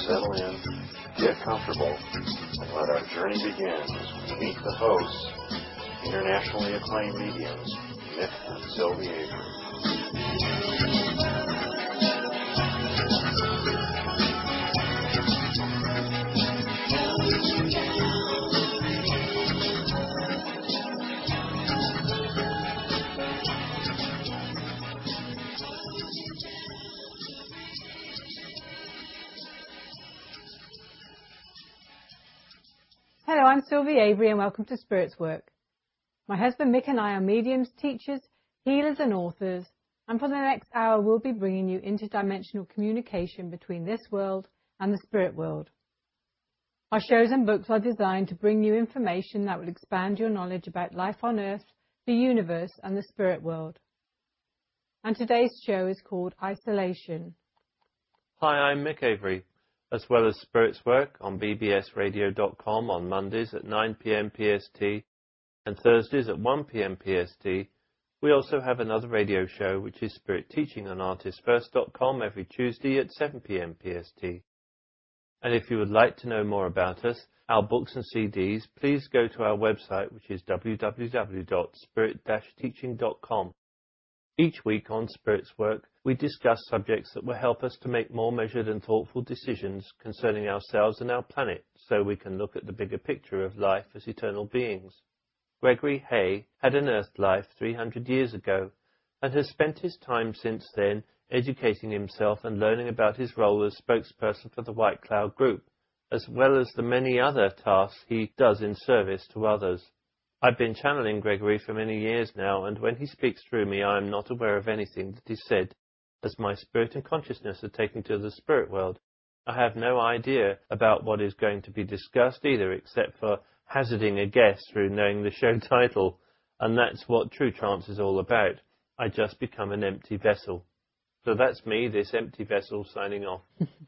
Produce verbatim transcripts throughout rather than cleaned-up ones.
settle in, get comfortable, and let our journey begin as we meet the hosts, internationally acclaimed mediums, Mick and Sylvie Avery. Hello, I'm Sylvie Avery and welcome to Spirits Work. My husband Mick and I are mediums, teachers, healers and authors, and for the next hour we'll be bringing you interdimensional communication between this world and the spirit world. Our shows and books are designed to bring you information that will expand your knowledge about life on Earth, the universe and the spirit world. And today's show is called Isolation. Hi, I'm Mick Avery. As well as Spirits Work on b b s radio dot com on Mondays at nine p m P S T and Thursdays at one p m P S T, we also have another radio show which is Spirit Teaching on artist first dot com every Tuesday at seven p m P S T. And if you would like to know more about us, our books and C Ds, please go to our website which is w w w dot spirit dash teaching dot com. Each week on Spirits Work, we discuss subjects that will help us to make more measured and thoughtful decisions concerning ourselves and our planet, so we can look at the bigger picture of life as eternal beings. Gregory Hay had an Earth life three hundred years ago, and has spent his time since then educating himself and learning about his role as spokesperson for the White Cloud Group, as well as the many other tasks he does in service to others. I've been channeling Gregory for many years now, and when he speaks through me, I am not aware of anything that is said, as my spirit and consciousness are taken to the spirit world. I have no idea about what is going to be discussed either, except for hazarding a guess through knowing the show title, and that's what True Trance is all about. I just become an empty vessel. So that's me, this empty vessel, signing off.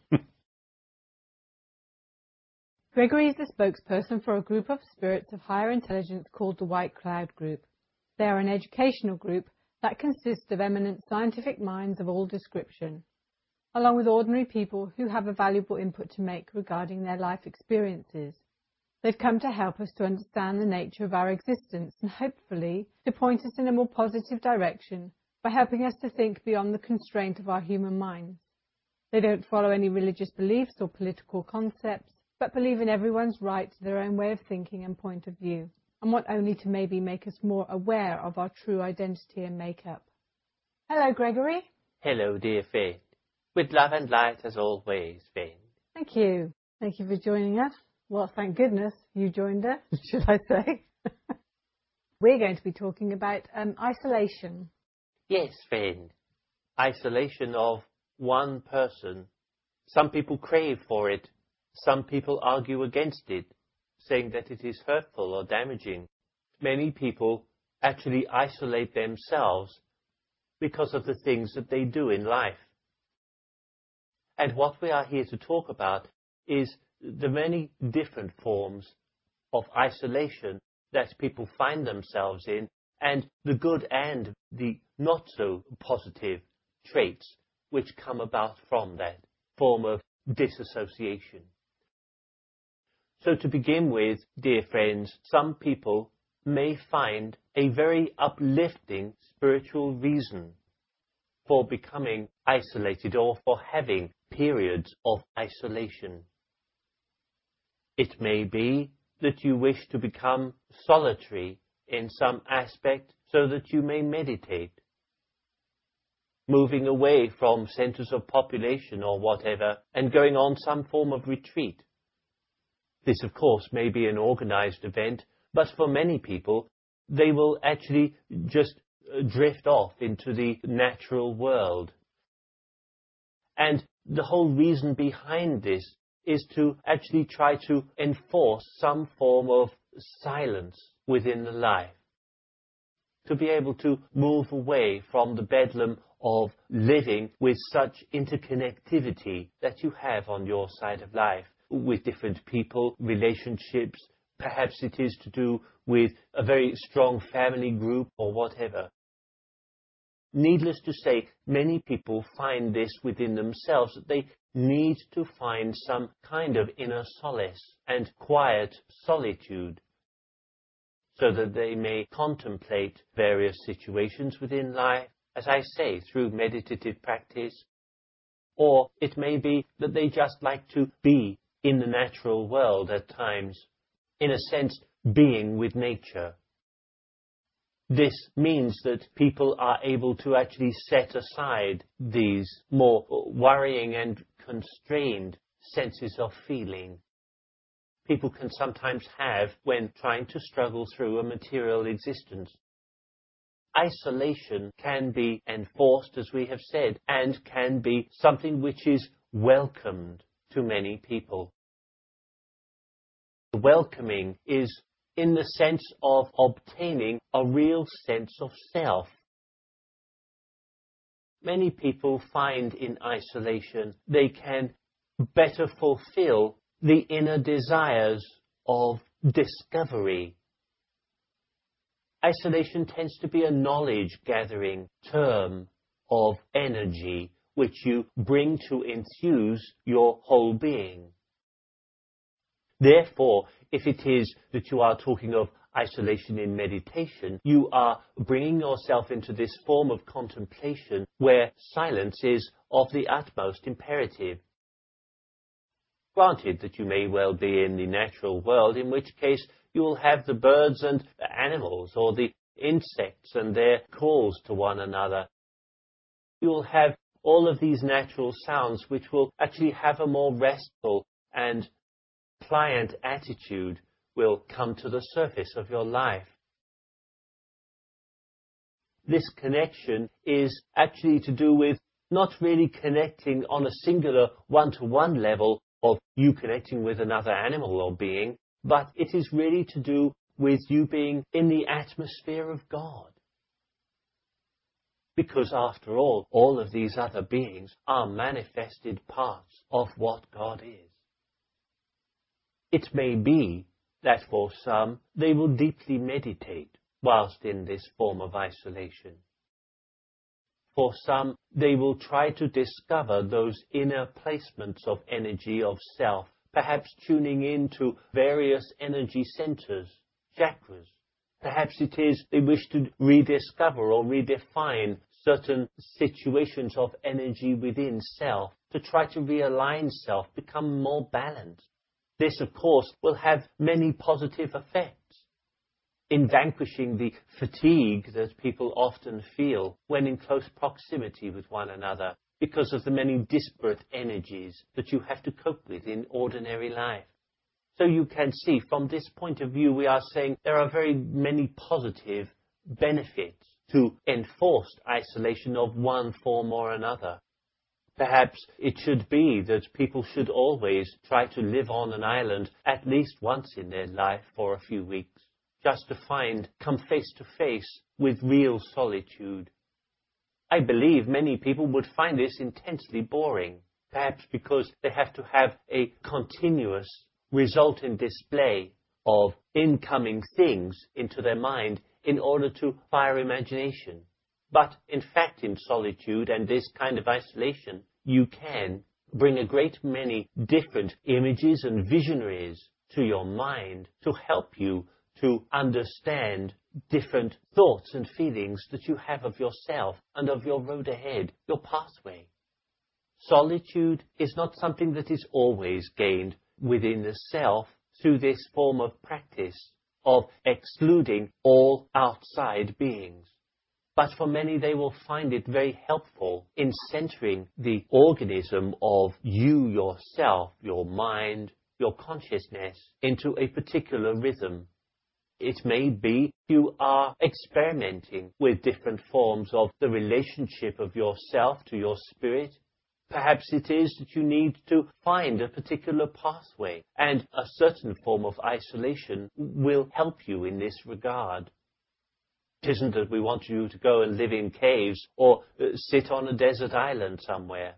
Gregory is the spokesperson for a group of spirits of higher intelligence called the White Cloud Group. They are an educational group that consists of eminent scientific minds of all description, along with ordinary people who have a valuable input to make regarding their life experiences. They've come to help us to understand the nature of our existence and hopefully to point us in a more positive direction by helping us to think beyond the constraint of our human minds. They don't follow any religious beliefs or political concepts, but believe in everyone's right to their own way of thinking and point of view, and want only to maybe make us more aware of our true identity and makeup. Hello, Gregory. Hello, dear friend. With love and light as always, friend. Thank you. Thank you for joining us. Well, thank goodness you joined us, should I say. We're going to be talking about um, isolation. Yes, friend. Isolation of one person. Some people crave for it. Some people argue against it, saying that it is hurtful or damaging. Many people actually isolate themselves because of the things that they do in life. And what we are here to talk about is the many different forms of isolation that people find themselves in, and the good and the not so positive traits which come about from that form of disassociation. So to begin with, dear friends, some people may find a very uplifting spiritual reason for becoming isolated or for having periods of isolation. It may be that you wish to become solitary in some aspect so that you may meditate, moving away from centers of population or whatever and going on some form of retreat. This, of course, may be an organized event, but for many people, they will actually just drift off into the natural world. And the whole reason behind this is to actually try to enforce some form of silence within the life, to be able to move away from the bedlam of living with such interconnectivity that you have on your side of life, with different people, relationships. Perhaps it is to do with a very strong family group or whatever. Needless to say, many people find this within themselves, that they need to find some kind of inner solace and quiet solitude so that they may contemplate various situations within life, as I say, through meditative practice. Or it may be that they just like to be in the natural world at times, in a sense, being with nature. This means that people are able to actually set aside these more worrying and constrained senses of feeling people can sometimes have when trying to struggle through a material existence. Isolation can be enforced, as we have said, and can be something which is welcomed to many people. Welcoming is in the sense of obtaining a real sense of self. Many people find in isolation they can better fulfill the inner desires of discovery. Isolation tends to be a knowledge-gathering term of energy which you bring to enthuse your whole being. Therefore, if it is that you are talking of isolation in meditation, you are bringing yourself into this form of contemplation where silence is of the utmost imperative. Granted that you may well be in the natural world, in which case you will have the birds and the animals, or the insects and their calls to one another. You will have all of these natural sounds which will actually have a more restful and pliant attitude will come to the surface of your life. This connection is actually to do with not really connecting on a singular one-to-one level of you connecting with another animal or being, but it is really to do with you being in the atmosphere of God. Because after all, all of these other beings are manifested parts of what God is. It may be that for some, they will deeply meditate whilst in this form of isolation. For some, they will try to discover those inner placements of energy of self, perhaps tuning into various energy centers, chakras. Perhaps it is they wish to rediscover or redefine certain situations of energy within self, to try to realign self, become more balanced. This, of course, will have many positive effects in vanquishing the fatigue that people often feel when in close proximity with one another because of the many disparate energies that you have to cope with in ordinary life. So you can see from this point of view, we are saying there are very many positive benefits to enforced isolation of one form or another. Perhaps it should be that people should always try to live on an island at least once in their life for a few weeks, just to find, come face to face with real solitude. I believe many people would find this intensely boring, perhaps because they have to have a continuous resultant display of incoming things into their mind in order to fire imagination. But in fact, in solitude and this kind of isolation, you can bring a great many different images and visionaries to your mind to help you to understand different thoughts and feelings that you have of yourself and of your road ahead, your pathway. Solitude is not something that is always gained within the self through this form of practice of excluding all outside beings. But for many, they will find it very helpful in centering the organism of you yourself, your mind, your consciousness, into a particular rhythm. It may be you are experimenting with different forms of the relationship of yourself to your spirit. Perhaps it is that you need to find a particular pathway, and a certain form of isolation will help you in this regard. It isn't that we want you to go and live in caves or uh, sit on a desert island somewhere.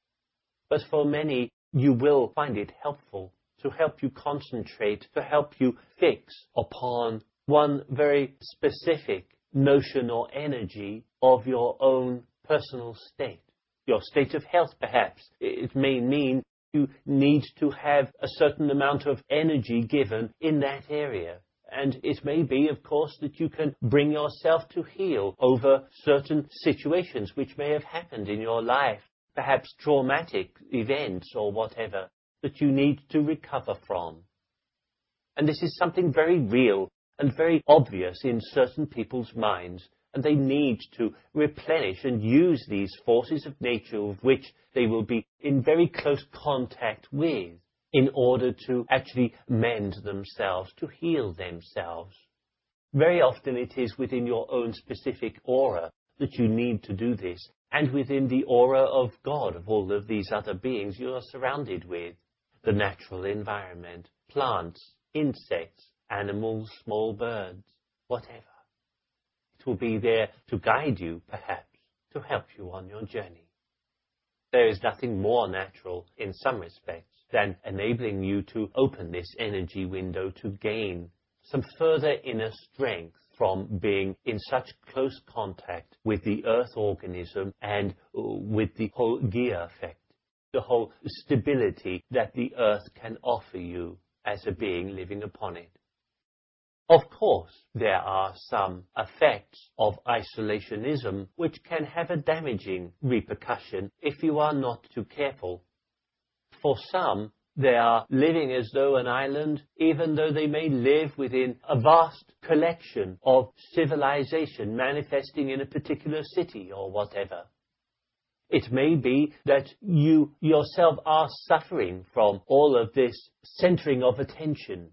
But for many, you will find it helpful to help you concentrate, to help you fix upon one very specific notion or energy of your own personal state. your state of health perhaps. It may mean you need to have a certain amount of energy given in that area. And it may be, of course, that you can bring yourself to heal over certain situations which may have happened in your life, perhaps traumatic events or whatever, that you need to recover from. And this is something very real and very obvious in certain people's minds, and they need to replenish and use these forces of nature of which they will be in very close contact with, in order to actually mend themselves, to heal themselves. Very often it is within your own specific aura that you need to do this, and within the aura of God, of all of these other beings you are surrounded with, the natural environment, plants, insects, animals, small birds, whatever. It will be there to guide you, perhaps, to help you on your journey. There is nothing more natural, in some respects, than enabling you to open this energy window to gain some further inner strength from being in such close contact with the earth organism and with the whole Gaia effect, the whole stability that the earth can offer you as a being living upon it. Of course, there are some effects of isolationism which can have a damaging repercussion if you are not too careful. For some, they are living as though an island, even though they may live within a vast collection of civilization manifesting in a particular city or whatever. It may be that you yourself are suffering from all of this centering of attention.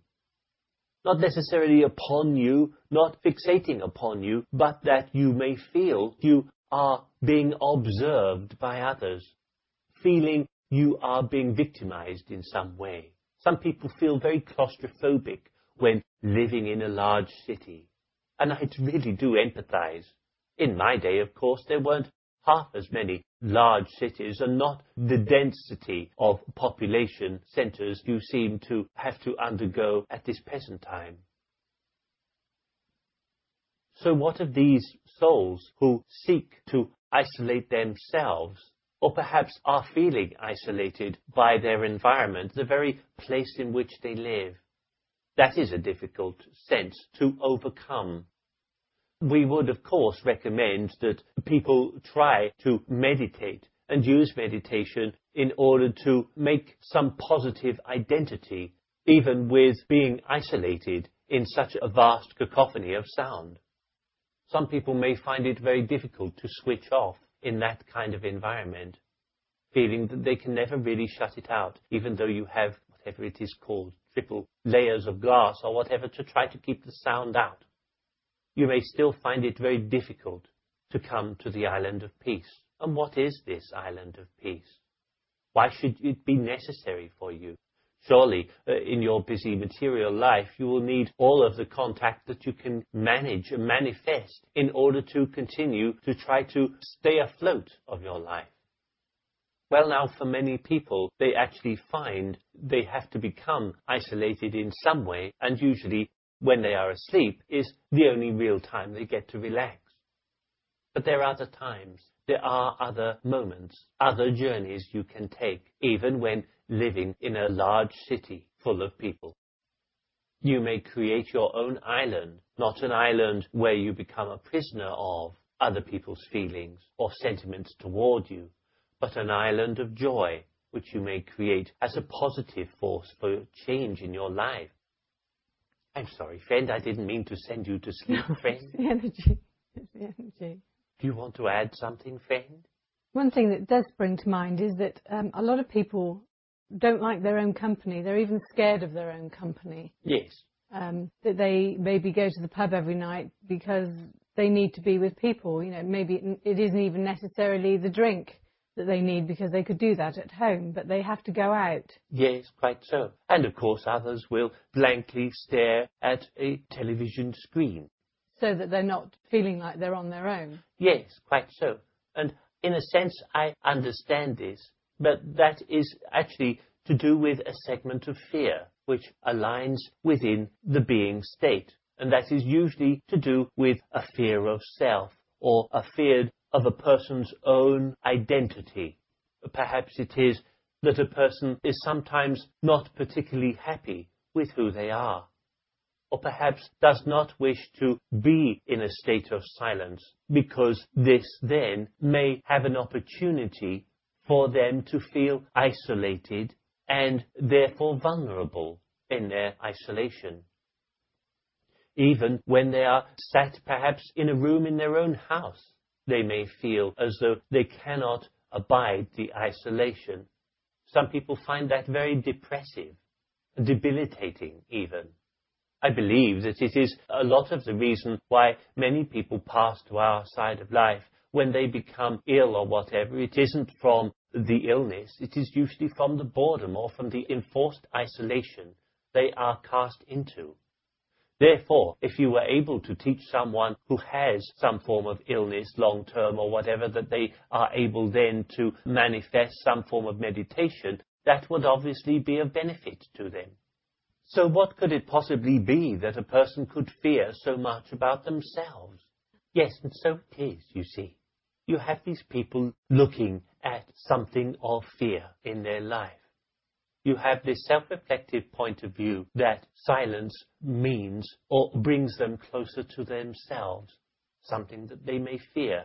Not necessarily upon you, not fixating upon you, but that you may feel you are being observed by others, feeling you are being victimized in some way. Some people feel very claustrophobic when living in a large city, and I really do empathize. In my day, of course, there weren't half as many large cities and not the density of population centers you seem to have to undergo at this present time. So what of these souls who seek to isolate themselves, or perhaps are feeling isolated by their environment, the very place in which they live? That is a difficult sense to overcome. We would, of course, recommend that people try to meditate and use meditation in order to make some positive identity, even with being isolated in such a vast cacophony of sound. Some people may find it very difficult to switch off in that kind of environment, feeling that they can never really shut it out, even though you have whatever it is called, triple layers of glass or whatever to try to keep the sound out. You may still find it very difficult to come to the island of peace. And what is this island of peace? Why should it be necessary for you? Surely, uh, in your busy material life, you will need all of the contact that you can manage and manifest in order to continue to try to stay afloat of your life. Well, now, for many people, they actually find they have to become isolated in some way, and usually when they are asleep is the only real time they get to relax. But there are other times, there are other moments, other journeys you can take, even when living in a large city full of people. You may create your own island, not an island where you become a prisoner of other people's feelings or sentiments toward you, but an island of joy, which you may create as a positive force for change in your life. I'm sorry, friend, I didn't mean to send you to sleep, friend. It's the energy. It's the energy. Do you want to add something, friend? One thing that does spring to mind is that um, a lot of people don't like their own company. They're even scared of their own company. Yes. Um, that they maybe go to the pub every night because they need to be with people. You know, maybe it, it isn't even necessarily the drink that they need, because they could do that at home, but they have to go out. Yes, quite so. And of course others will blankly stare at a television screen. So that they're not feeling like they're on their own. Yes, quite so. And in a sense I understand this, but that is actually to do with a segment of fear which aligns within the being state. And that is usually to do with a fear of self, or a fear of a person's own identity. Perhaps it is that a person is sometimes not particularly happy with who they are, or perhaps does not wish to be in a state of silence, because this then may have an opportunity for them to feel isolated and therefore vulnerable in their isolation. Even when they are sat perhaps in a room in their own house, they may feel as though they cannot abide the isolation. Some people find that very depressive, debilitating even. I believe that it is a lot of the reason why many people pass to our side of life when they become ill or whatever. It isn't from the illness, it is usually from the boredom or from the enforced isolation they are cast into. Therefore, if you were able to teach someone who has some form of illness, long-term or whatever, that they are able then to manifest some form of meditation, that would obviously be of benefit to them. So what could it possibly be that a person could fear so much about themselves? Yes, and so it is, you see. You have these people looking at something of fear in their life. You have this self-reflective point of view that silence means or brings them closer to themselves, something that they may fear.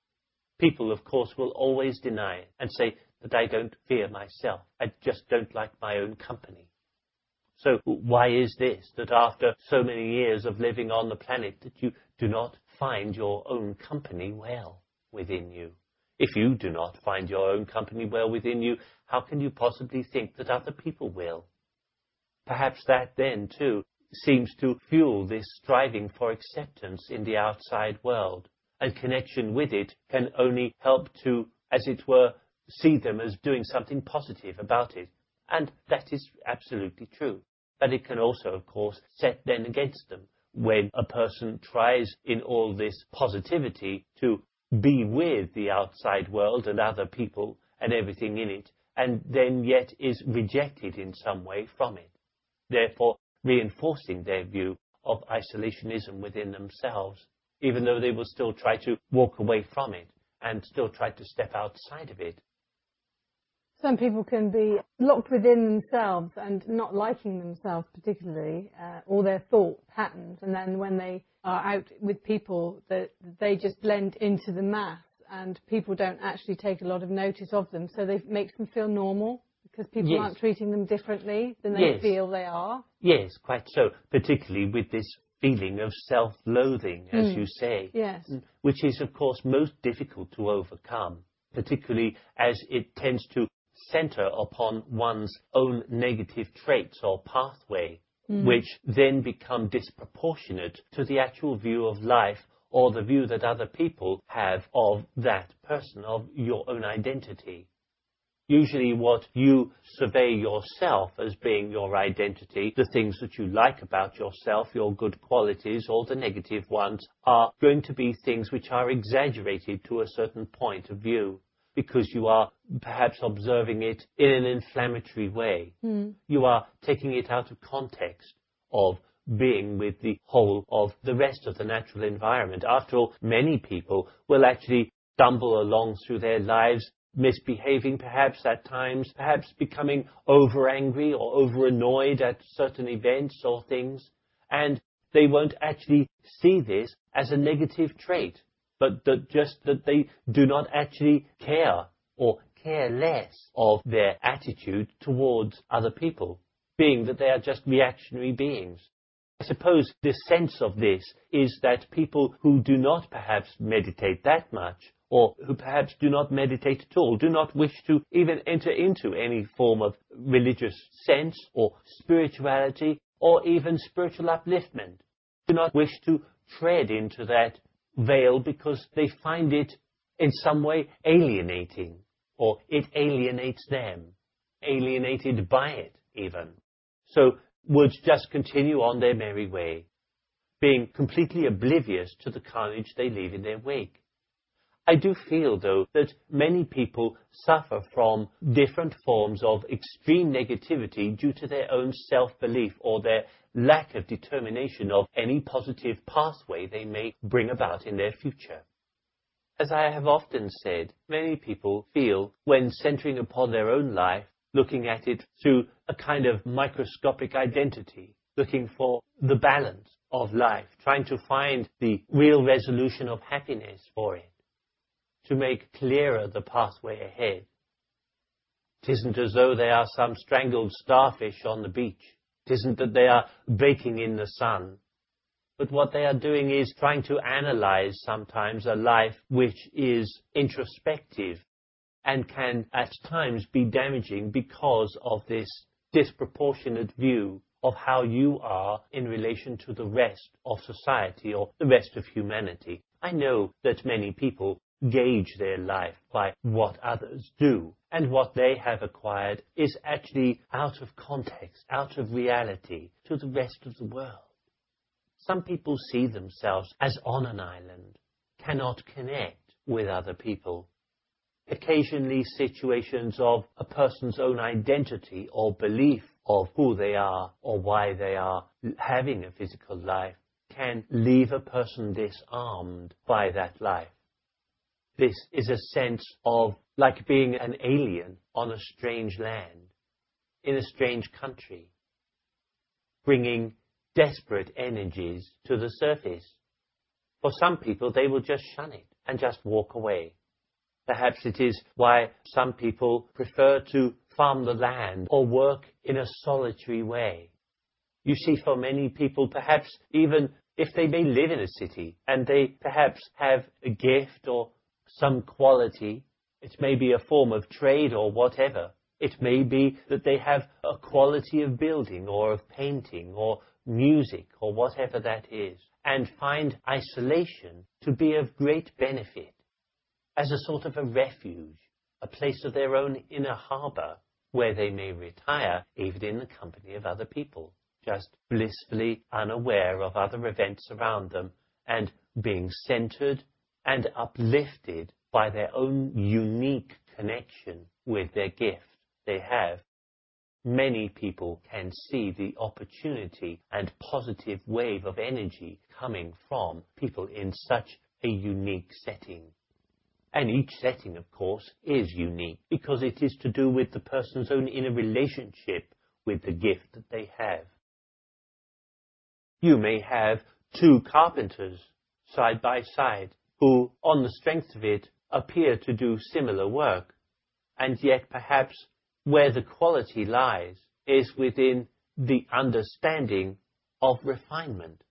People, of course, will always deny and say that I don't fear myself. I just don't like my own company. So why is this, that after so many years of living on the planet, that you do not find your own company well within you? If you do not find your own company well within you, how can you possibly think that other people will? Perhaps that then, too, seems to fuel this striving for acceptance in the outside world, and connection with it can only help to, as it were, see them as doing something positive about it. And that is absolutely true. But it can also, of course, set then against them when a person tries in all this positivity to be with the outside world and other people and everything in it, and then yet is rejected in some way from it, therefore reinforcing their view of isolationism within themselves, even though they will still try to walk away from it and still try to step outside of it. Some people can be locked within themselves and not liking themselves particularly, uh, or their thought patterns, and then when they are out with people, that they just blend into the mass, and people don't actually take a lot of notice of them, so it makes them feel normal, because people Yes. aren't treating them differently than they Yes. feel they are. Yes, quite so, particularly with this feeling of self-loathing, as Mm. you say, Yes. which is, of course, most difficult to overcome, particularly as it tends to center upon one's own negative traits or pathway, mm. which then become disproportionate to the actual view of life or the view that other people have of that person, of your own identity. Usually what you survey yourself as being your identity, the things that you like about yourself, your good qualities or the negative ones, are going to be things which are exaggerated to a certain point of view, because you are perhaps observing it in an inflammatory way. Mm. You are taking it out of context of being with the whole of the rest of the natural environment. After all, many people will actually stumble along through their lives, misbehaving perhaps at times, perhaps becoming over-angry or over-annoyed at certain events or things, and they won't actually see this as a negative trait, but that just that they do not actually care or care less of their attitude towards other people, being that they are just reactionary beings. I suppose the sense of this is that people who do not perhaps meditate that much, or who perhaps do not meditate at all, do not wish to even enter into any form of religious sense or spirituality or even spiritual upliftment, do not wish to tread into that veil because they find it in some way alienating, or it alienates them, alienated by it even. So would just continue on their merry way, being completely oblivious to the carnage they leave in their wake. I do feel, though, that many people suffer from different forms of extreme negativity due to their own self-belief or their lack of determination of any positive pathway they may bring about in their future. As I have often said, many people feel, when centering upon their own life, looking at it through a kind of microscopic identity, looking for the balance of life, trying to find the real resolution of happiness for it, to make clearer the pathway ahead. It isn't as though they are some strangled starfish on the beach. It isn't that they are baking in the sun. But what they are doing is trying to analyze sometimes a life which is introspective and can at times be damaging because of this disproportionate view of how you are in relation to the rest of society or the rest of humanity. I know that many people gauge their life by what others do, and what they have acquired is actually out of context, out of reality to the rest of the world. Some people see themselves as on an island, cannot connect with other people. Occasionally situations of a person's own identity or belief of who they are or why they are having a physical life can leave a person disarmed by that life. This is a sense of like being an alien on a strange land, in a strange country, bringing desperate energies to the surface. For some people, they will just shun it and just walk away. Perhaps it is why some people prefer to farm the land or work in a solitary way. You see, for many people, perhaps even if they may live in a city and they perhaps have a gift or some quality, it may be a form of trade or whatever. It may be that they have a quality of building or of painting or music or whatever that is, and find isolation to be of great benefit, as a sort of a refuge, a place of their own inner harbour, where they may retire even in the company of other people, just blissfully unaware of other events around them, and being centred and uplifted by their own unique connection with their gift they have. Many people can see the opportunity and positive wave of energy coming from people in such a unique setting. And each setting, of course, is unique because it is to do with the person's own inner relationship with the gift that they have. You may have two carpenters side by side who, on the strength of it, appear to do similar work, and yet perhaps where the quality lies is within the understanding of refinement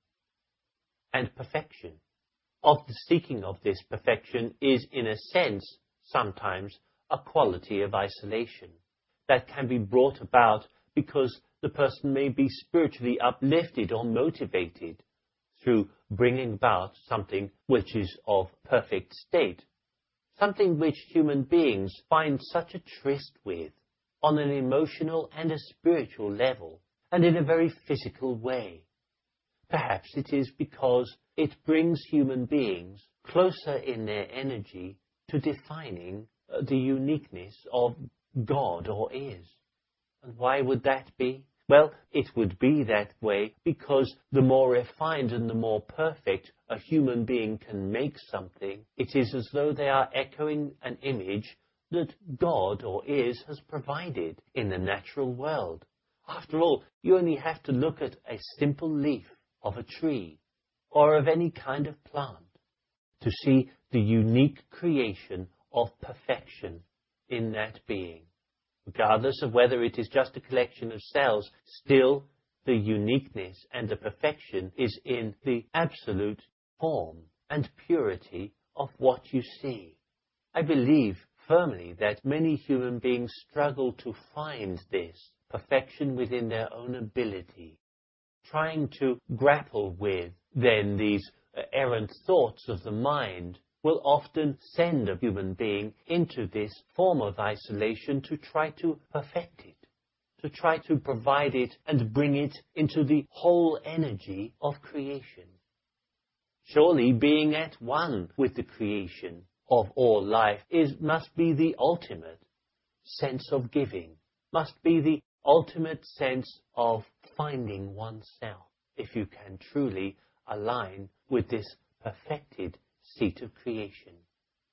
and perfection. Of the seeking of this perfection is, in a sense, sometimes a quality of isolation that can be brought about because the person may be spiritually uplifted or motivated through bringing about something which is of perfect state, something which human beings find such a tryst with on an emotional and a spiritual level, and in a very physical way. Perhaps it is because it brings human beings closer in their energy to defining the uniqueness of God or is. And why would that be? Well, it would be that way because the more refined and the more perfect a human being can make something, it is as though they are echoing an image that God or is has provided in the natural world. After all, you only have to look at a simple leaf of a tree or of any kind of plant to see the unique creation of perfection in that being. Regardless of whether it is just a collection of cells, still the uniqueness and the perfection is in the absolute form and purity of what you see. I believe firmly that many human beings struggle to find this perfection within their own ability, trying to grapple with then these errant thoughts of the mind will often send a human being into this form of isolation to try to perfect it, to try to provide it and bring it into the whole energy of creation. Surely being at one with the creation of all life is must be the ultimate sense of giving, must be the ultimate sense of finding oneself, if you can truly align with this perfected seat of creation.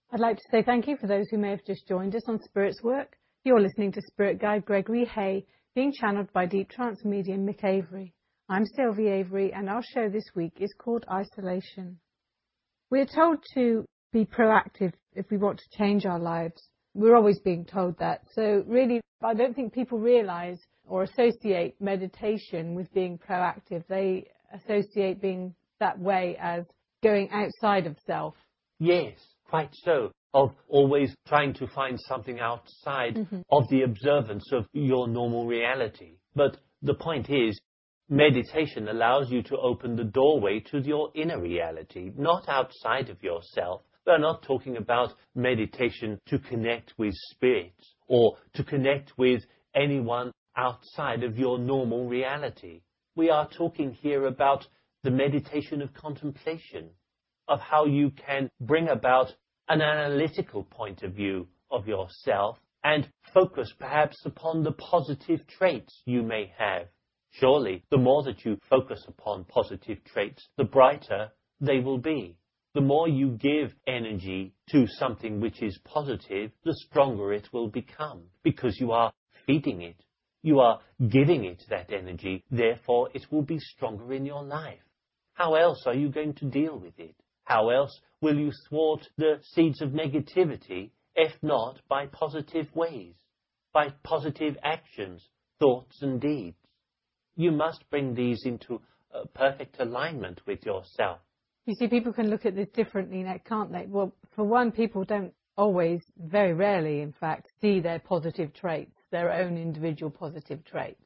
I'd like to say thank you for those who may have just joined us on Spirit's Work. You're listening to Spirit Guide Gregory Hay, being channeled by Deep Trance medium Mick Avery. I'm Sylvie Avery, and our show this week is called Isolation. We're told to be proactive if we want to change our lives. We're always being told that. So really, I don't think people realise or associate meditation with being proactive. They associate being that way as going outside of self. Yes, quite so. Of always trying to find something outside Mm-hmm. of the observance of your normal reality. But the point is, meditation allows you to open the doorway to your inner reality, not outside of yourself. We're not talking about meditation to connect with spirits or to connect with anyone outside of your normal reality. We are talking here about the meditation of contemplation, of how you can bring about an analytical point of view of yourself and focus perhaps upon the positive traits you may have. Surely, the more that you focus upon positive traits, the brighter they will be. The more you give energy to something which is positive, the stronger it will become, because you are feeding it. You are giving it that energy, therefore it will be stronger in your life. How else are you going to deal with it? How else will you thwart the seeds of negativity, if not by positive ways, by positive actions, thoughts and deeds? You must bring these into uh, perfect alignment with yourself. You see, people can look at this differently, can't they? Well, for one, people don't always, very rarely, in fact, see their positive traits, their own individual positive traits.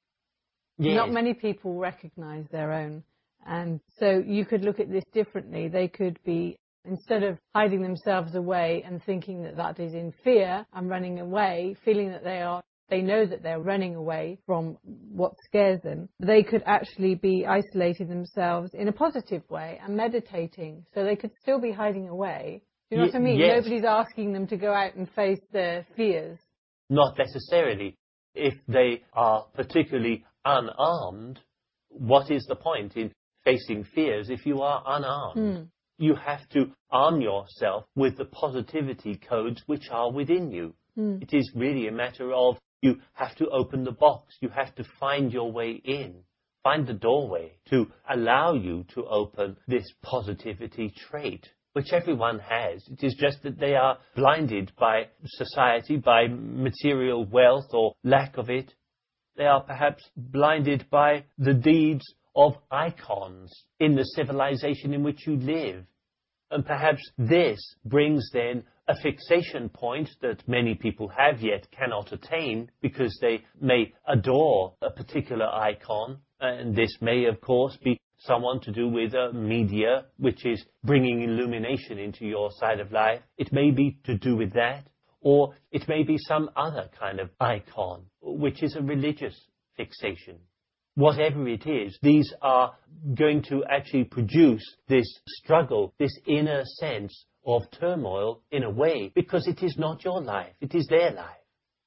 Yes. Not many people recognise their own. And so you could look at this differently. They could be, instead of hiding themselves away and thinking that that is in fear and running away, feeling that they are, they know that they're running away from what scares them, they could actually be isolating themselves in a positive way and meditating. So they could still be hiding away. Do you know Y- what I mean? yes. Nobody's asking them to go out and face their fears. Not necessarily. If they are particularly unarmed, what is the point in facing fears if you are unarmed? Mm. You have to arm yourself with the positivity codes which are within you. Mm. It is really a matter of you have to open the box. You have to find your way in, find the doorway to allow you to open this positivity trait, which everyone has. It is just that they are blinded by society, by material wealth or lack of it. They are perhaps blinded by the deeds of icons in the civilization in which you live. And perhaps this brings then a fixation point that many people have yet cannot attain because they may adore a particular icon. And this may, of course, be someone to do with uh, media, which is bringing illumination into your side of life. It may be to do with that. Or it may be some other kind of icon, which is a religious fixation. Whatever it is, these are going to actually produce this struggle, this inner sense of turmoil in a way, because it is not your life, it is their life.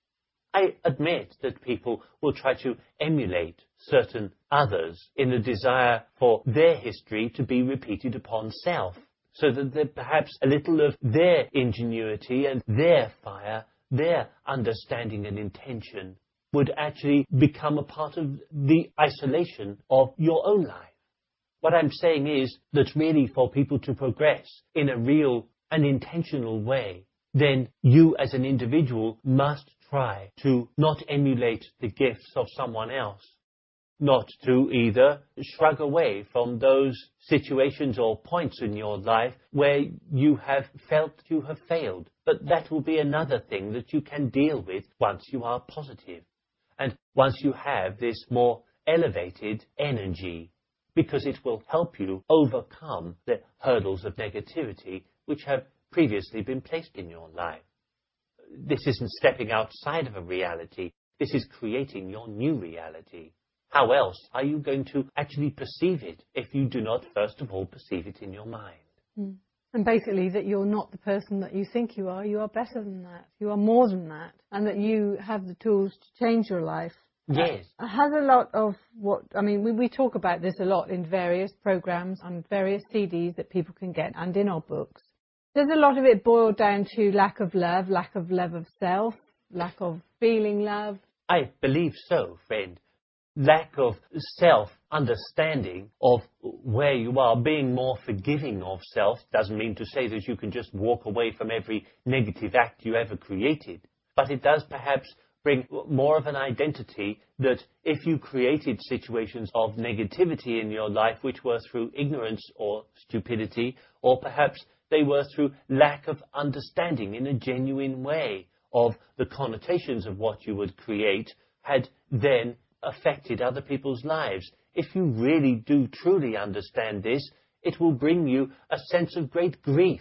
I admit that people will try to emulate certain others in the desire for their history to be repeated upon self, so that there perhaps a little of their ingenuity and their fire, their understanding and intention would actually become a part of the isolation of your own life. What I'm saying is that really for people to progress in a real and intentional way, then you as an individual must try to not emulate the gifts of someone else, not to either shrug away from those situations or points in your life where you have felt you have failed. But that will be another thing that you can deal with once you are positive. And once you have this more elevated energy, because it will help you overcome the hurdles of negativity which have previously been placed in your life. This isn't stepping outside of a reality. This is creating your new reality. How else are you going to actually perceive it if you do not first of all perceive it in your mind? Mm. And basically that you're not the person that you think you are. You are better than that. You are more than that. And that you have the tools to change your life. Yes. Uh, has a lot of what, I mean, we, we talk about this a lot in various programs and various C Ds that people can get and in our books. Does a lot of it boil down to lack of love, lack of love of self, lack of feeling love? I believe so, friend. Lack of self-understanding of where you are, being more forgiving of self, doesn't mean to say that you can just walk away from every negative act you ever created. But it does perhaps bring more of an identity that if you created situations of negativity in your life which were through ignorance or stupidity, or perhaps they were through lack of understanding in a genuine way of the connotations of what you would create, had then affected other people's lives. If you really do truly understand this, it will bring you a sense of great grief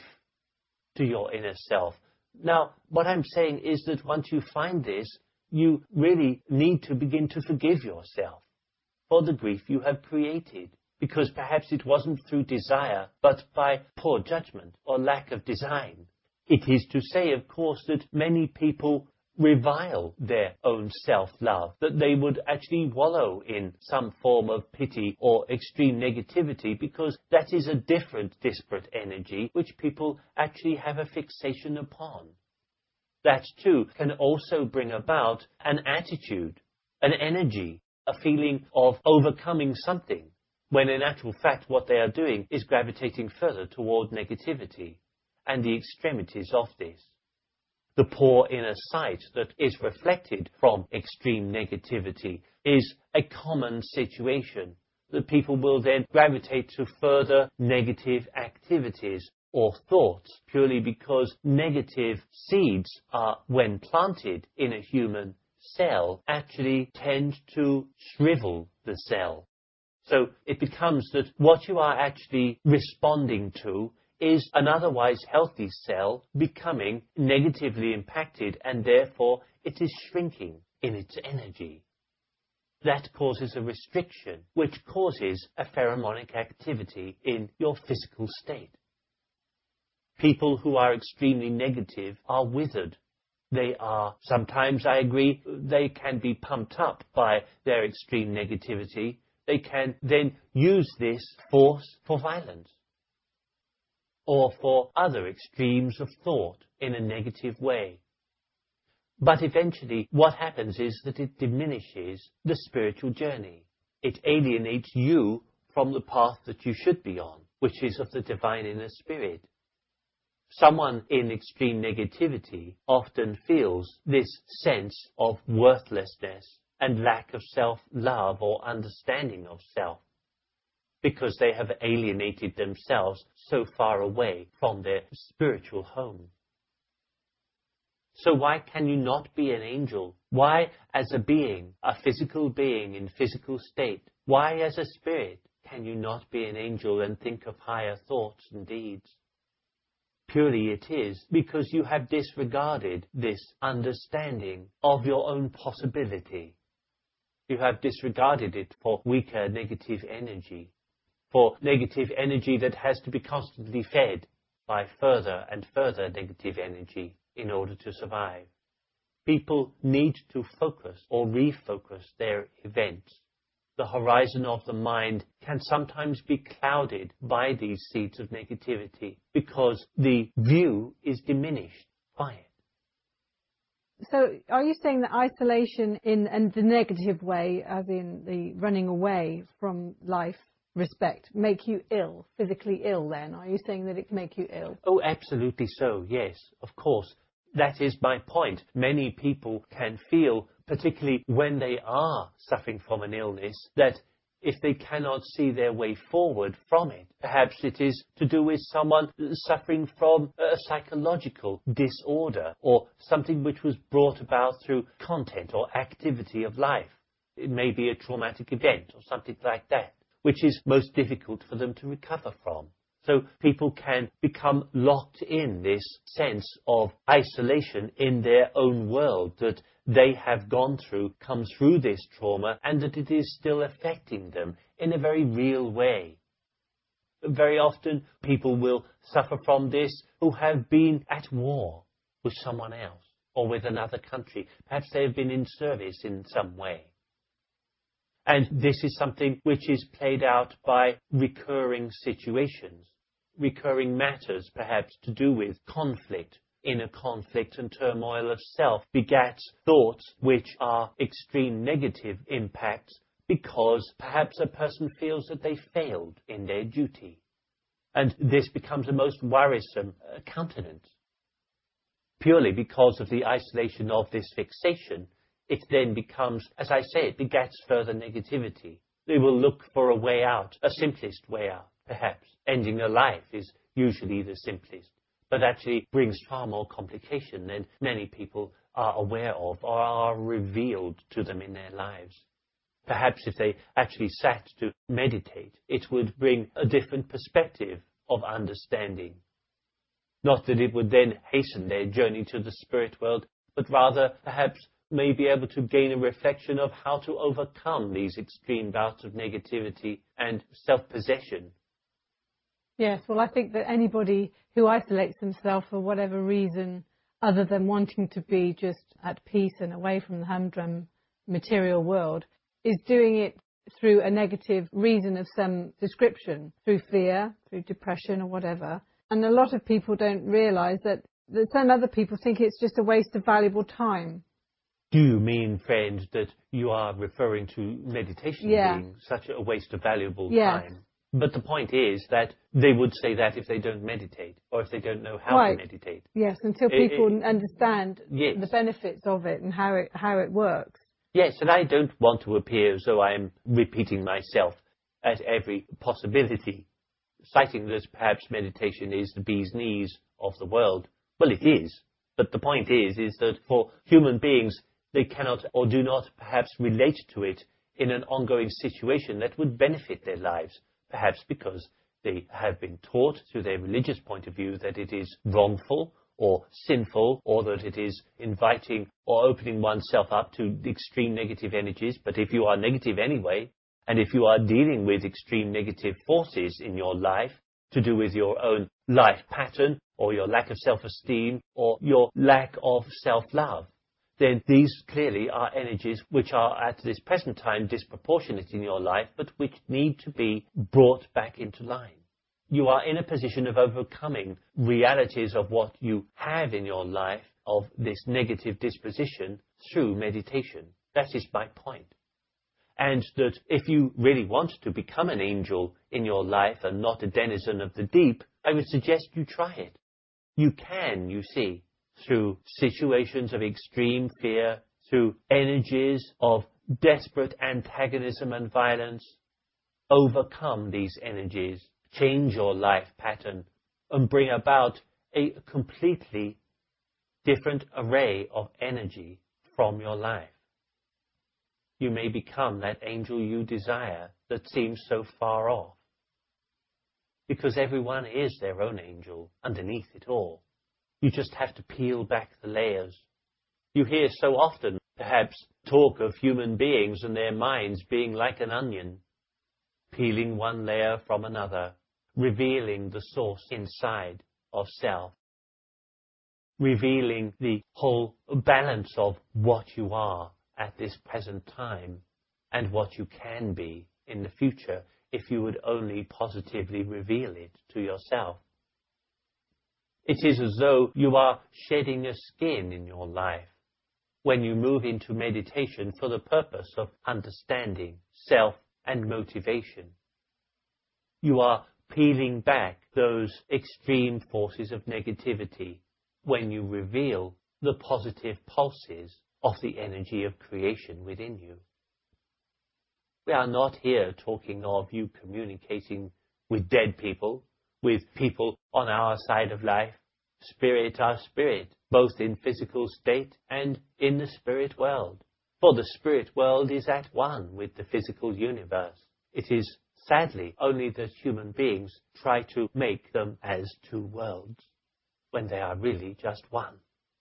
to your inner self. Now, what I'm saying is that once you find this, you really need to begin to forgive yourself for the grief you have created, because perhaps it wasn't through desire, but by poor judgment or lack of design. It is to say, of course, that many people revile their own self-love, that they would actually wallow in some form of pity or extreme negativity, because that is a different disparate energy which people actually have a fixation upon. That too can also bring about an attitude, an energy, a feeling of overcoming something, when in actual fact what they are doing is gravitating further toward negativity and the extremities of this. The poor inner sight that is reflected from extreme negativity is a common situation, that people will then gravitate to further negative activities or thoughts, purely because negative seeds are, when planted in a human cell, actually tend to shrivel the cell. So it becomes that what you are actually responding to is an otherwise healthy cell becoming negatively impacted, and therefore it is shrinking in its energy. That causes a restriction, which causes a pheromonic activity in your physical state. People who are extremely negative are withered. They are, sometimes I agree, they can be pumped up by their extreme negativity. They can then use this force for violence, or for other extremes of thought in a negative way. But eventually what happens is that it diminishes the spiritual journey. It alienates you from the path that you should be on, which is of the divine inner spirit. Someone in extreme negativity often feels this sense of worthlessness and lack of self-love or understanding of self, because they have alienated themselves so far away from their spiritual home. So why can you not be an angel? Why, as a being, a physical being in physical state, why, as a spirit, can you not be an angel and think of higher thoughts and deeds? Purely it is because you have disregarded this understanding of your own possibility. You have disregarded it for weaker negative energy, for negative energy that has to be constantly fed by further and further negative energy in order to survive. People need to focus or refocus their events. The horizon of the mind can sometimes be clouded by these seeds of negativity because the view is diminished by it. So are you saying that isolation in and the negative way, as in the running away from life, respect, make you ill, physically ill then? Are you saying that it can make you ill? Oh, absolutely so, yes, of course. That is my point. Many people can feel, particularly when they are suffering from an illness, that if they cannot see their way forward from it, perhaps it is to do with someone suffering from a psychological disorder or something which was brought about through content or activity of life. It may be a traumatic event or something like that, which is most difficult for them to recover from. So people can become locked in this sense of isolation in their own world, that they have gone through, come through this trauma, and that it is still affecting them in a very real way. Very often people will suffer from this who have been at war with someone else or with another country. Perhaps they have been in service in some way. And this is something which is played out by recurring situations, recurring matters, perhaps to do with conflict, inner conflict and turmoil of self, begats thoughts which are extreme negative impacts because perhaps a person feels that they failed in their duty. And this becomes a most worrisome uh, countenance. Purely because of the isolation of this fixation, it then becomes, as I say, it begets further negativity. They will look for a way out, a simplest way out, perhaps. Ending a life is usually the simplest, but actually brings far more complication than many people are aware of or are revealed to them in their lives. Perhaps if they actually sat to meditate, it would bring a different perspective of understanding. Not that it would then hasten their journey to the spirit world, but rather perhaps may be able to gain a reflection of how to overcome these extreme bouts of negativity and self-possession. Yes, well, I think that anybody who isolates themselves for whatever reason, other than wanting to be just at peace and away from the humdrum material world, is doing it through a negative reason of some description, through fear, through depression or whatever. And a lot of people don't realise that, that some other people think it's just a waste of valuable time. Do you mean, friend, that you are referring to meditation yeah. being such a waste of valuable yes. time? But the point is that they would say that if they don't meditate, or if they don't know how right. to meditate. Yes, until people it, it, understand yes. the benefits of it and how it how it works. Yes, and I don't want to appear as though I am repeating myself at every possibility, citing that perhaps meditation is the bee's knees of the world. Well, it is. But the point is, is that for human beings, they cannot or do not perhaps relate to it in an ongoing situation that would benefit their lives, perhaps because they have been taught through their religious point of view that it is wrongful or sinful, or that it is inviting or opening oneself up to extreme negative energies. But if you are negative anyway, and if you are dealing with extreme negative forces in your life to do with your own life pattern, or your lack of self-esteem, or your lack of self-love, then these clearly are energies which are at this present time disproportionate in your life, but which need to be brought back into line. You are in a position of overcoming realities of what you have in your life of this negative disposition through meditation. That is my point. And that if you really want to become an angel in your life and not a denizen of the deep, I would suggest you try it. You can, you see, through situations of extreme fear, through energies of desperate antagonism and violence, overcome these energies, change your life pattern, and bring about a completely different array of energy from your life. You may become that angel you desire that seems so far off. Because everyone is their own angel underneath it all. You just have to peel back the layers. You hear so often, perhaps, talk of human beings and their minds being like an onion, peeling one layer from another, revealing the source inside of self, revealing the whole balance of what you are at this present time and what you can be in the future if you would only positively reveal it to yourself. It is as though you are shedding a skin in your life when you move into meditation for the purpose of understanding self and motivation. You are peeling back those extreme forces of negativity when you reveal the positive pulses of the energy of creation within you. We are not here talking of you communicating with dead people, with people on our side of life. Spirit are spirit, both in physical state and in the spirit world. For the spirit world is at one with the physical universe. It is sadly only that human beings try to make them as two worlds, when they are really just one.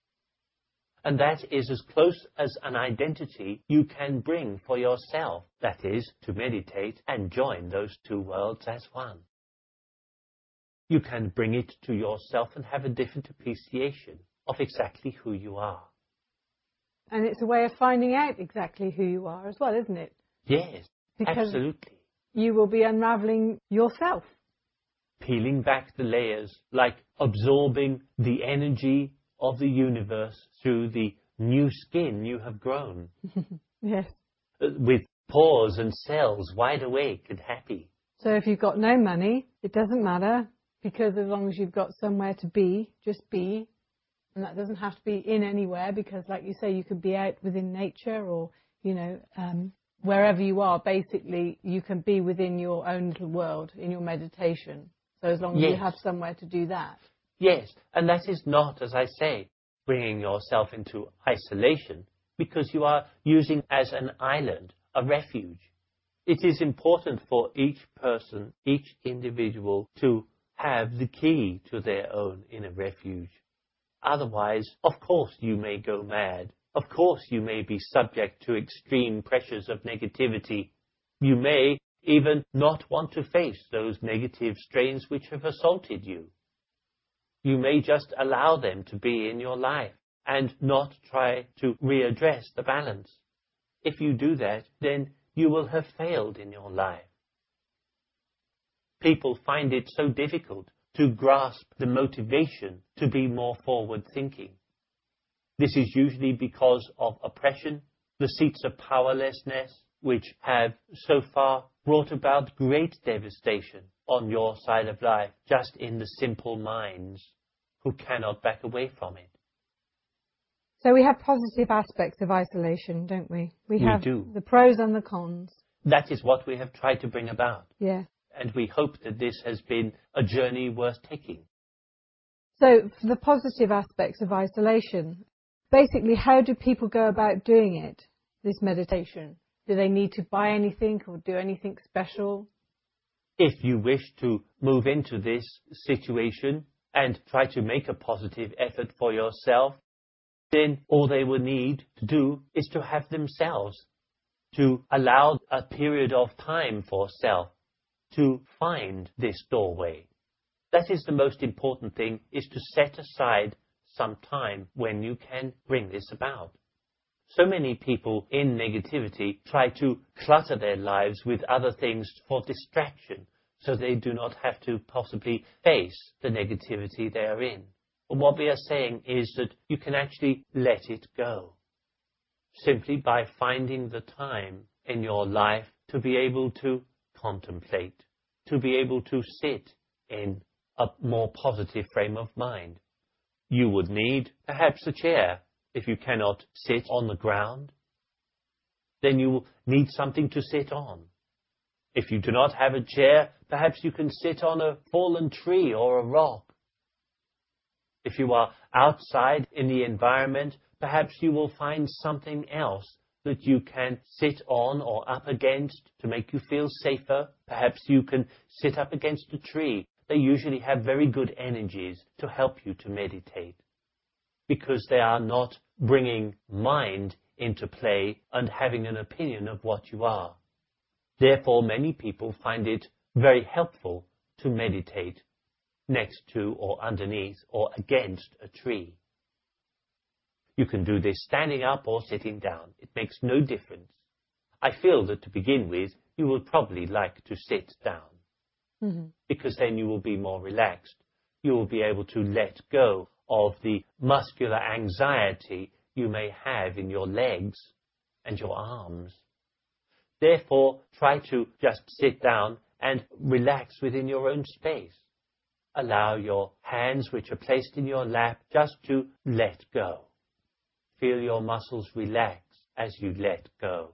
And that is as close as an identity you can bring for yourself, that is, to meditate and join those two worlds as one. You can bring it to yourself and have a different appreciation of exactly who you are. And it's a way of finding out exactly who you are as well, isn't it? Yes, because absolutely. You will be unraveling yourself. peeling back the layers, like absorbing the energy of the universe through the new skin you have grown. Yes. With pores and cells wide awake and happy. So if you've got no money, it doesn't matter, because as long as you've got somewhere to be, just be. And that doesn't have to be in anywhere, because like you say, you could be out within nature or, you know, um, wherever you are, basically, you can be within your own little world in your meditation. So as long as Yes. you have somewhere to do that. Yes, and that is not, as I say, bringing yourself into isolation, because you are using as an island, a refuge. It is important for each person, each individual, to have the key to their own inner refuge. Otherwise, of course, you may go mad. Of course, you may be subject to extreme pressures of negativity. You may even not want to face those negative strains which have assaulted you. You may just allow them to be in your life and not try to readdress the balance. If you do that, then you will have failed in your life. People find it so difficult to grasp the motivation to be more forward-thinking. This is usually because of oppression, the seats of powerlessness, which have so far brought about great devastation on your side of life, just in the simple minds who cannot back away from it. So we have positive aspects of isolation, don't we? We, We have do. the pros and the cons. That is what we have tried to bring about. Yeah. And we hope that this has been a journey worth taking. So for the positive aspects of isolation, basically, how do people go about doing it, this meditation? Do they need to buy anything or do anything special? If you wish to move into this situation and try to make a positive effort for yourself, then all they will need to do is to have themselves, to allow a period of time for self to find this doorway. That is the most important thing, is to set aside some time when you can bring this about. So many people in negativity try to clutter their lives with other things for distraction, so they do not have to possibly face the negativity they are in. But what we are saying is that you can actually let it go, simply by finding the time in your life to be able to contemplate, to be able to sit in a more positive frame of mind. You would need perhaps a chair. If you cannot sit on the ground, then you need something to sit on. If you do not have a chair, perhaps you can sit on a fallen tree or a rock. If you are outside in the environment, perhaps you will find something else that you can sit on or up against to make you feel safer. Perhaps you can sit up against a tree. They usually have very good energies to help you to meditate, because they are not bringing mind into play and having an opinion of what you are. Therefore, many people find it very helpful to meditate next to or underneath or against a tree. You can do this standing up or sitting down. It makes no difference. I feel that to begin with, you will probably like to sit down, mm-hmm. because then you will be more relaxed. You will be able to let go of the muscular anxiety you may have in your legs and your arms. Therefore, try to just sit down and relax within your own space. Allow your hands, which are placed in your lap, just to let go. Feel your muscles relax as you let go.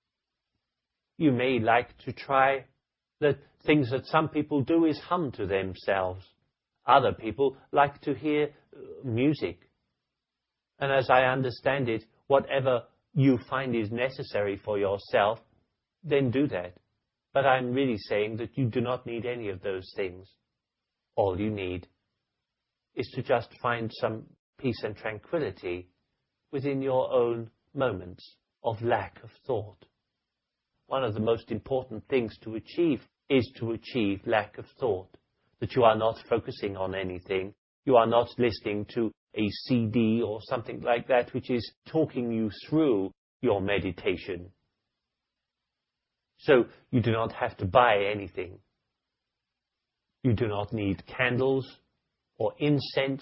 You may like to try the things that some people do is hum to themselves. Other people like to hear music. And as I understand it, whatever you find is necessary for yourself, then do that. But I'm really saying that you do not need any of those things. All you need is to just find some peace and tranquility within your own moments of lack of thought. One of the most important things to achieve is to achieve lack of thought. That you are not focusing on anything. You are not listening to a C D or something like that which is talking you through your meditation. So you do not have to buy anything. You do not need candles or incense,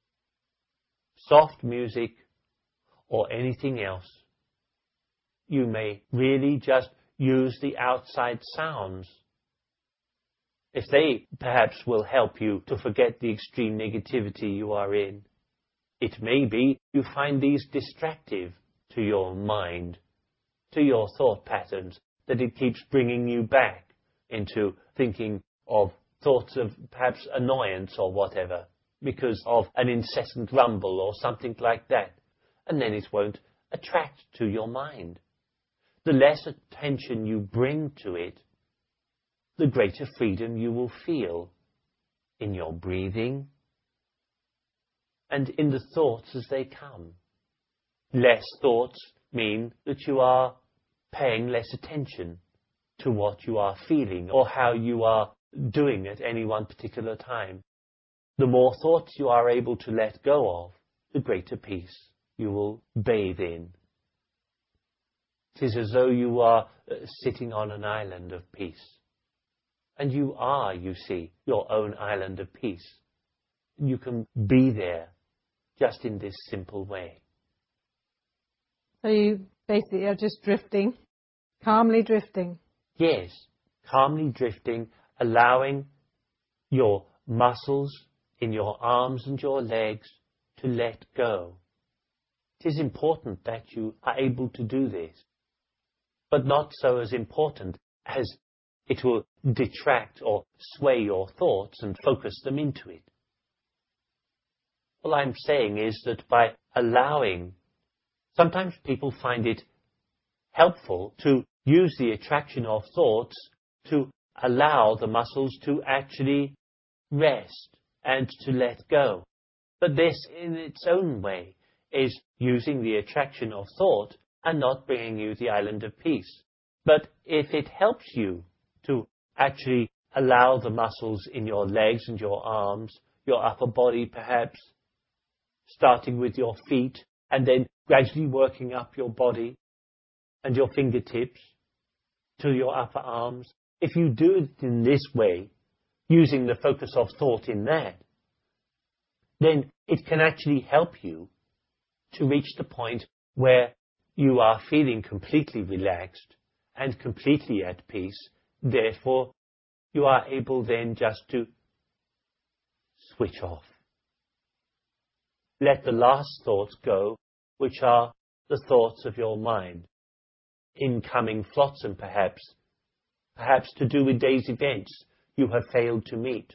soft music, or anything else. You may really just use the outside sounds. If they perhaps will help you to forget the extreme negativity you are in, it may be you find these distractive to your mind, to your thought patterns, that it keeps bringing you back into thinking of thoughts of perhaps annoyance or whatever, because of an incessant rumble or something like that, and then it won't attract to your mind. The less attention you bring to it, the greater freedom you will feel in your breathing and in the thoughts as they come. Less thoughts mean that you are paying less attention to what you are feeling or how you are doing at any one particular time. The more thoughts you are able to let go of, the greater peace you will bathe in. It is as though you are uh, sitting on an island of peace. And you are, you see, your own island of peace. You can be there just in this simple way. So you basically are just drifting, calmly drifting. Yes, calmly drifting, allowing your muscles in your arms and your legs to let go. It is important that you are able to do this, but not so as important as it will detract or sway your thoughts and focus them into it. All I'm saying is that by allowing, sometimes people find it helpful to use the attraction of thoughts to allow the muscles to actually rest and to let go. But this, in its own way, is using the attraction of thought and not bringing you the island of peace. But if it helps you to actually allow the muscles in your legs and your arms, your upper body perhaps, starting with your feet and then gradually working up your body and your fingertips to your upper arms, if you do it in this way, using the focus of thought in that, then it can actually help you to reach the point where you are feeling completely relaxed and completely at peace. Therefore, you are able then just to switch off. Let the last thoughts go, which are the thoughts of your mind. Incoming flotsam perhaps, perhaps to do with day's events you have failed to meet.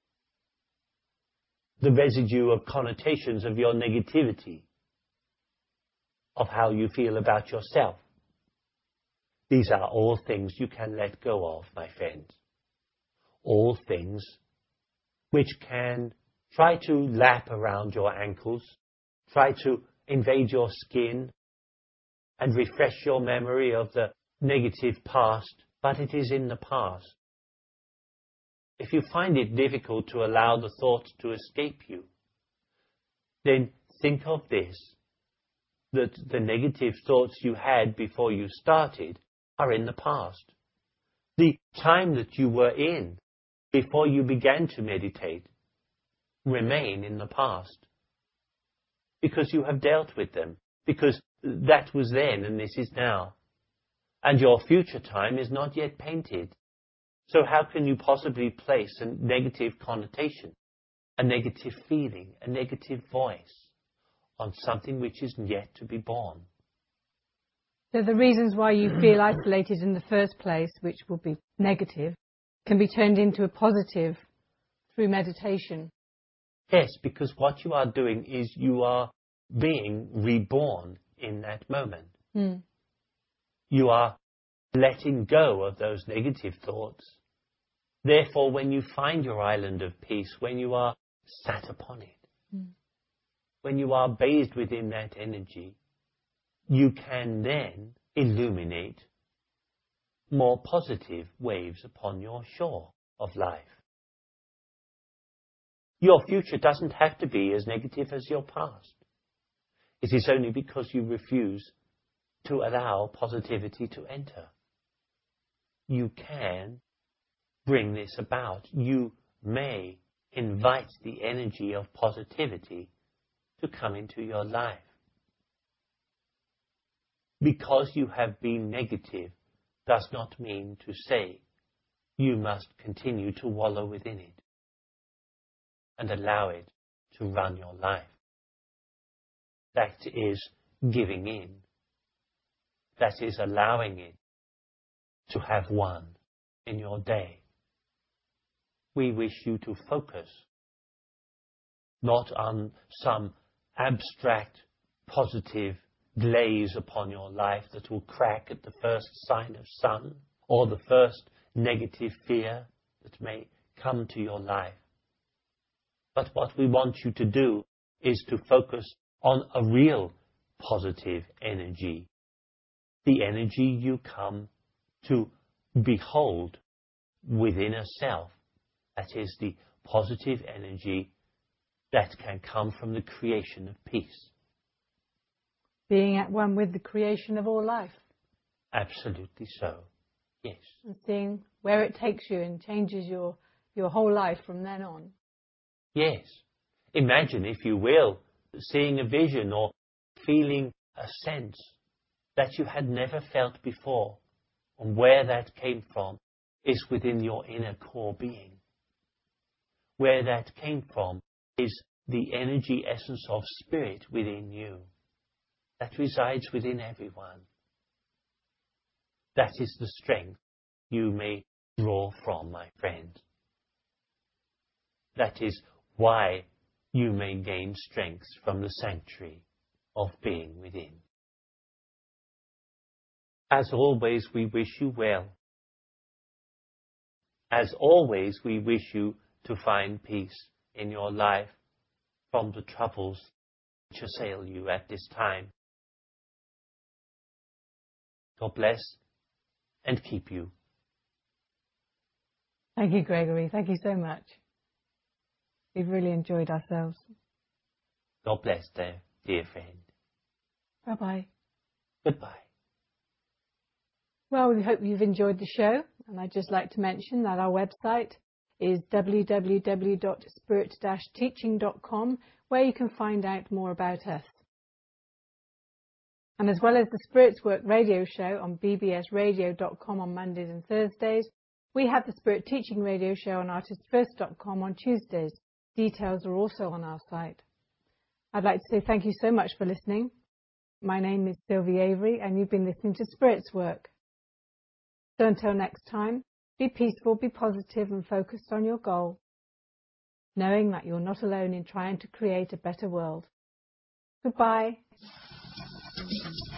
The residue of connotations of your negativity, of how you feel about yourself. These are all things you can let go of, my friends. All things which can try to lap around your ankles, try to invade your skin, and refresh your memory of the negative past, but it is in the past. If you find it difficult to allow the thoughts to escape you, then think of this, that the negative thoughts you had before you started are in the past. The time that you were in before you began to meditate remain in the past, because you have dealt with them, because that was then and this is now. And your future time is not yet painted. So how can you possibly place a negative connotation, a negative feeling, a negative voice on something which is yet to be born? So the reasons why you feel isolated in the first place, which will be negative, can be turned into a positive through meditation. Yes, because what you are doing is you are being reborn in that moment. Mm. You are letting go of those negative thoughts. Therefore, when you find your island of peace, when you are sat upon it, mm. when you are bathed within that energy, you can then illuminate more positive waves upon your shore of life. Your future doesn't have to be as negative as your past. It is only because you refuse to allow positivity to enter. You can bring this about. You may invite the energy of positivity to come into your life. Because you have been negative does not mean to say you must continue to wallow within it and allow it to run your life. That is giving in. That is allowing it to have won in your day. We wish you to focus not on some abstract positive glaze upon your life that will crack at the first sign of sun or the first negative fear that may come to your life. But what we want you to do is to focus on a real positive energy, the energy you come to behold within a self. That is the positive energy that can come from the creation of peace. Being at one with the creation of all life. Absolutely so, yes. And seeing where it takes you and changes your, your whole life from then on. Yes. Imagine, if you will, seeing a vision or feeling a sense that you had never felt before, and where that came from is within your inner core being. Where that came from is the energy essence of spirit within you that resides within everyone. That is the strength you may draw from, my friend. That is why you may gain strength from the sanctuary of being within. As always, we wish you well. As always, we wish you to find peace in your life from the troubles which assail you at this time. God bless and keep you. Thank you, Gregory. Thank you so much. We've really enjoyed ourselves. God bless, dear, dear friend. Bye-bye. Goodbye. Well, we hope you've enjoyed the show, and I'd just like to mention that our website is w w w dot spirit dash teaching dot com, where you can find out more about us. And as well as the Spirits Work radio show on b b s radio dot com on Mondays and Thursdays, we have the Spirit Teaching radio show on artist first dot com on Tuesdays. Details are also on our site. I'd like to say thank you so much for listening. My name is Sylvie Avery, and you've been listening to Spirits Work. So until next time, be peaceful, be positive, and focused on your goal, knowing that you're not alone in trying to create a better world. Goodbye.